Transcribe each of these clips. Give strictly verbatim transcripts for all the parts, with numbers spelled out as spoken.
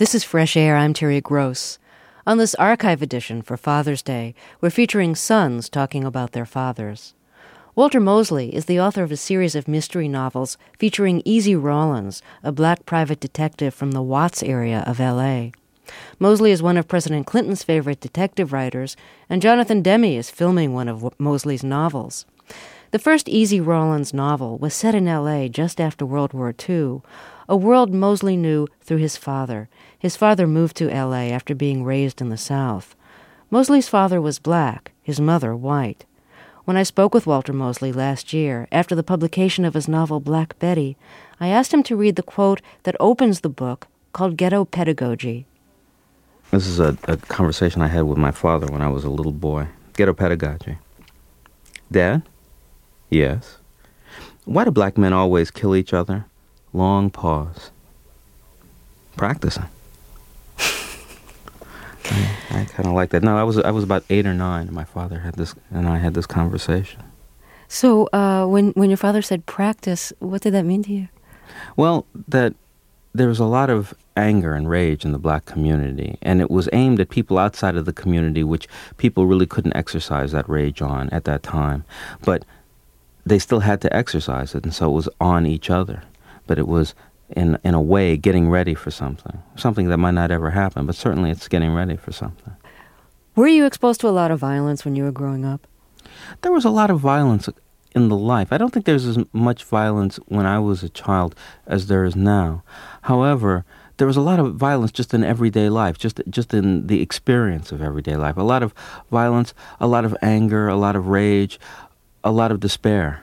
This is Fresh Air. I'm Terry Gross. On this archive edition for Father's Day, we're featuring sons talking about their fathers. Walter Mosley is the author of a series of mystery novels featuring Easy Rawlins, a black private detective from the Watts area of L A. Mosley is one of President Clinton's favorite detective writers, and Jonathan Demme is filming one of Mosley's novels. The first Easy Rawlins novel was set in L A just after World War Two, a world Mosley knew through his father. His father moved to L A after being raised in the South. Mosley's father was black, his mother white. When I spoke with Walter Mosley last year, after the publication of his novel Black Betty, I asked him to read the quote that opens the book, called Ghetto Pedagogy. This is a, a conversation I had with my father when I was a little boy. Ghetto Pedagogy. Dad? Yes. Why do black men always kill each other? Long pause. Practicing. I, I kind of like that. No, I was I was about eight or nine, and my father had this, and I had this conversation. So, uh, when when your father said practice, what did that mean to you? Well, that there was a lot of anger and rage in the black community, and it was aimed at people outside of the community, which people really couldn't exercise that rage on at that time. But they still had to exercise it, and so it was on each other. But it was, in in a way, getting ready for something. Something that might not ever happen, but certainly it's getting ready for something. Were you exposed to a lot of violence when you were growing up? There was a lot of violence in the life. I don't think there's as much violence when I was a child as there is now. However, there was a lot of violence just in everyday life, just just in the experience of everyday life. A lot of violence, a lot of anger, a lot of rage, a lot of despair.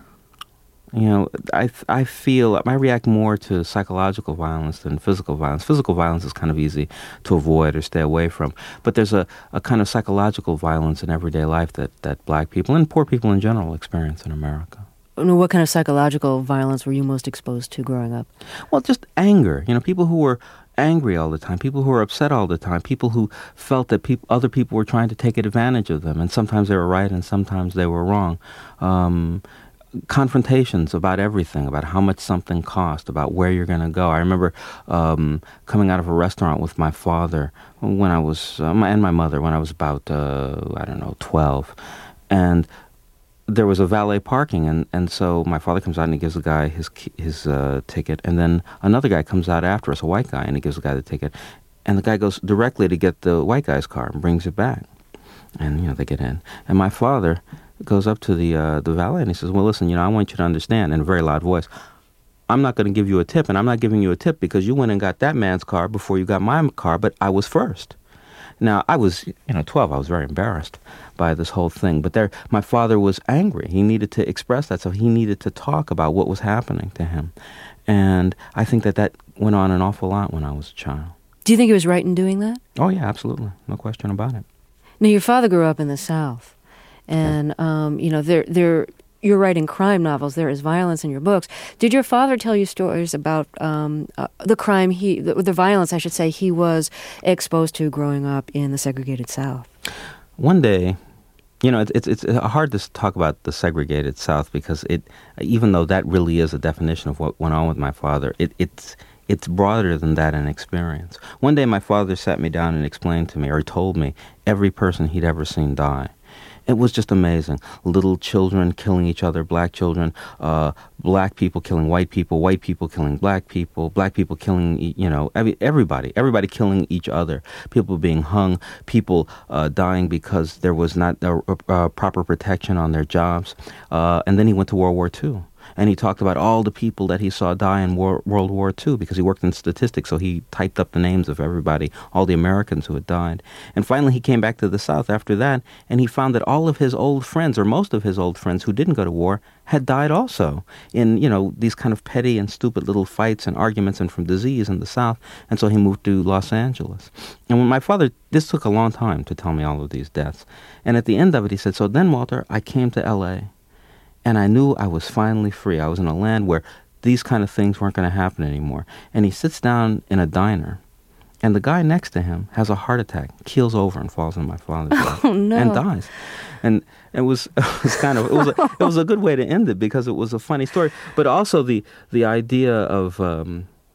You know, I I feel, I react more to psychological violence than physical violence. Physical violence is kind of easy to avoid or stay away from. But there's a, a kind of psychological violence in everyday life that, that black people and poor people in general experience in America. What kind of psychological violence were you most exposed to growing up? Well, just anger. You know, people who were angry all the time, people who were upset all the time, people who felt that peop- other people were trying to take advantage of them. And sometimes they were right and sometimes they were wrong. Um... Confrontations about everything, about how much something cost, about where you're going to go. I remember um, coming out of a restaurant with my father when I was, uh, my, and my mother when I was about, uh, I don't know, twelve. And there was a valet parking, and, and so my father comes out and he gives the guy his his uh, ticket, and then another guy comes out after us, a white guy, and he gives the guy the ticket. And the guy goes directly to get the white guy's car and brings it back. And, you know, they get in. And my father goes up to the uh, the valet and he says, well, listen, you know, I want you to understand, in a very loud voice, I'm not going to give you a tip, and I'm not giving you a tip because you went and got that man's car before you got my car, but I was first. Now, I was, you know, twelve. I was very embarrassed by this whole thing. But there, my father was angry. He needed to express that, so he needed to talk about what was happening to him. And I think that that went on an awful lot when I was a child. Do you think he was right in doing that? Oh, yeah, absolutely. No question about it. Now, your father grew up in the South. And, um, you know, there, there, you're writing crime novels. There is violence in your books. Did your father tell you stories about um, uh, the crime, he, the, the violence, I should say, he was exposed to growing up in the segregated South? One day, you know, it's it's, it's hard to talk about the segregated South because it, even though that really is a definition of what went on with my father, it, it's it's broader than that in experience. One day, my father sat me down and explained to me, or told me, every person he'd ever seen die. It was just amazing. Little children killing each other, black children, uh, black people killing white people, white people killing black people, black people killing, you know, every, everybody, everybody killing each other, people being hung, people uh, dying because there was not a, a proper protection on their jobs. Uh, and then he went to World War Two. And he talked about all the people that he saw die in War- World War Two because he worked in statistics, so he typed up the names of everybody, all the Americans who had died. And finally he came back to the South after that, and he found that all of his old friends, or most of his old friends who didn't go to war, had died also in, you know, these kind of petty and stupid little fights and arguments and from disease in the South. And so he moved to Los Angeles. And when my father, this took a long time to tell me all of these deaths. And at the end of it, he said, so then, Walter, I came to L A, and I knew I was finally free. I was in a land where these kind of things weren't going to happen anymore. And he sits down in a diner, and the guy next to him has a heart attack, keels over and falls in my father's lap, oh, no. and dies. And it was, it was kind of it was a, it was a good way to end it because it was a funny story. But also the the idea of um,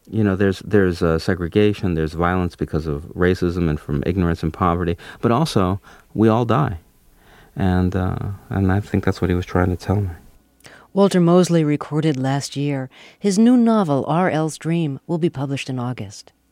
you know, there's there's uh, segregation, there's violence because of racism and from ignorance and poverty, but also we all die, and uh, and I think that's what he was trying to tell me. Walter Mosley recorded last year. His new novel, R L's Dream, will be published in August.